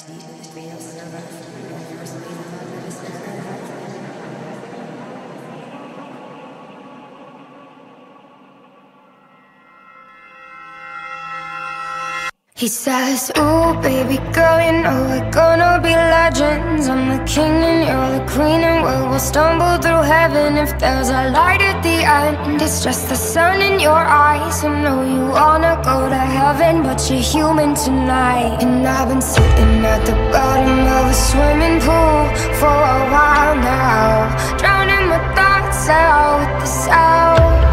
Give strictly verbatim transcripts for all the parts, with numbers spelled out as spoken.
He says, ooh, baby girl, you know we're gonna be legends. I'm the king and you're the queen, and we will stumble through heaven. If there's a light at the end, it's just the sun in your eyes. I know you wanna go to heaven, but you're human tonight. And I've been sitting at the bottom of a swimming pool for a while now, drowning my thoughts out with the sound.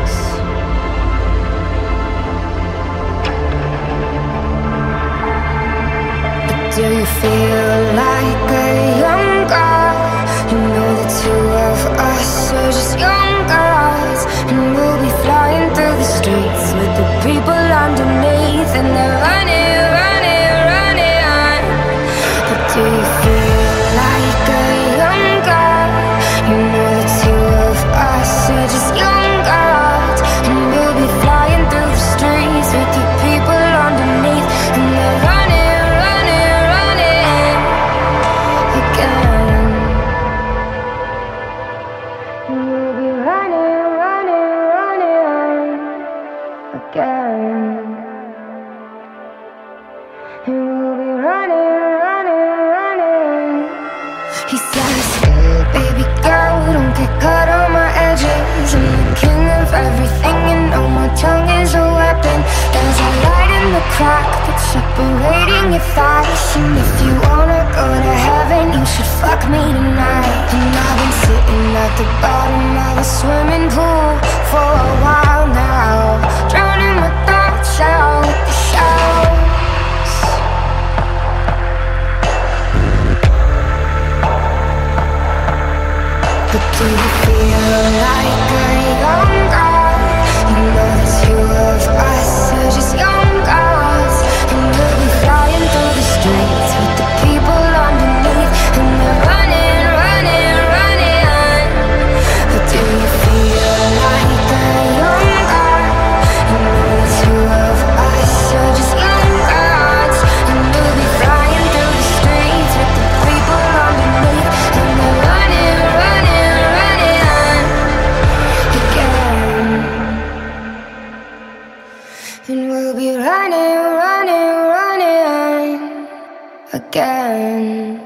Do you feel like a young girl? You know the two of us are just young girls, and we'll be flying through the streets with the people underneath, and they're running, running, running. But do you feel like a young girl? You know the two of us are just young girls, and we'll be flying through the streets with the people underneath, and they're running. He says, baby girl, don't get caught on my edges. I'm the king of everything, and know my tongue is a weapon. There's a light in the crack that's separating your thighs, and if you wanna go to heaven, you should fuck me tonight. And I've been sitting at the bottom of a swimming pool for a while now, drowning my thoughts out with the shouts. But do you feel like a young girl? You know the two of us are just young girls, and we'll be flying through the streets with the people underneath, and they're running, running, running. But do you feel like a young girl? You know the two of us are just young girls, and we'll be flying through the streets with the people underneath, and they're running, running. And we'll be running, running, running again.